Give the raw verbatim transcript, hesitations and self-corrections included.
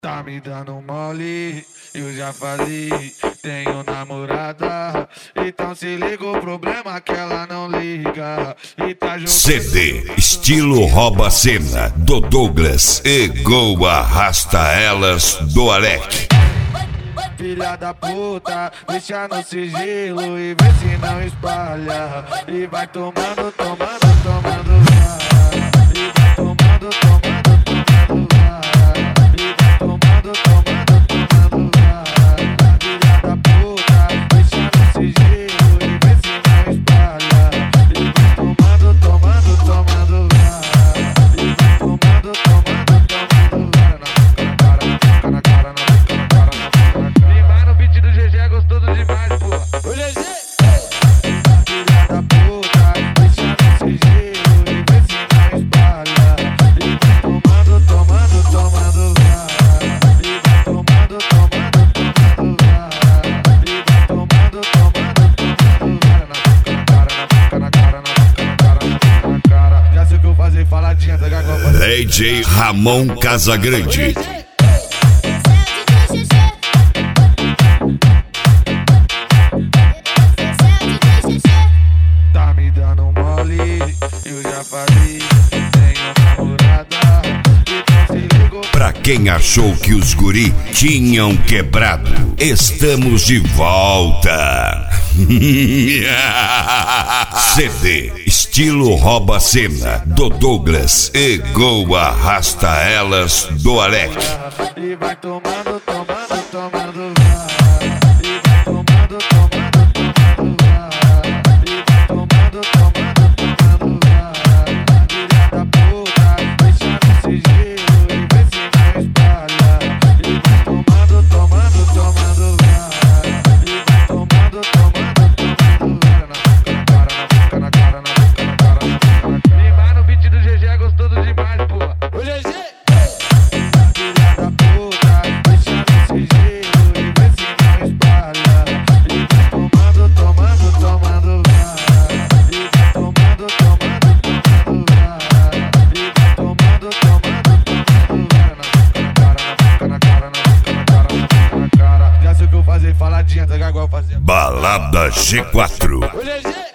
Tá me dando mole, eu já falei, tenho namorada. Então se liga o problema que ela não liga. E tá jogando C D estilo rouba cena do Douglas e Gol arrasta elas do Alec. Filha da puta, deixa no sigilo e vê se não espalha. E vai tomando, tomando, tomando vai. E vai tomando, tomando, tomando vai. E vai tomando, tomando, tomando vai. Filha da puta, deixa no sigilo e vê se não espalha. E vai tomando, tomando, tomando vai. E vai tomando, tomando, tomando vai. Na cara, na cara, na cara, na cara, na cara, na cara. Vai no beat do G G, é gostoso demais, pô. O G G! Filha da puta, deixa no sigilo e vê se não espalha. E vai tomando, tomando, tomando vai. E vai tomando, tomando, tomando vai. E vai tomando, tomando, tomando vai. Na cara, na boca, na cara, na boca, na cara, na boca, na cara. Já sei o que eu fazer, faladinha, tá ligado? D J Ramon Casagrande. Tá me dando mole, eu já falei, tenho namorada. Então se ligou. Pra quem achou que os guri tinham quebrado, estamos de volta. C D estilo rouba cena do Douglas e Gol arrasta elas do Alec. E vai tomando, tomando, tomando vai. E vai tomando, tomando, tomando vai. E vai tomando, tomando, tomando vai. Filha da puta, deixa no sigilo e vê se não espalha. E vai tomando, tomando, tomando vai. E vai tomando, tomando, tomando vai. Na cara, na boca, na cara, na boca, na cara, na boca, na cara. E vai no beat do G G, é gostoso demais, pô. O G G! Filha da puta, deixa no sigilo e vê se não espalha. E vai tomando, tomando, tomando vai. E vai tomando, tomando, tomando vai. E vai tomando, tomando, tomando vai. Na cara, na boca, na cara, na boca, na cara, na boca, na cara. Já sei o que eu fazer, faladinha, tá igual fazer. Balada G quatro. O G G!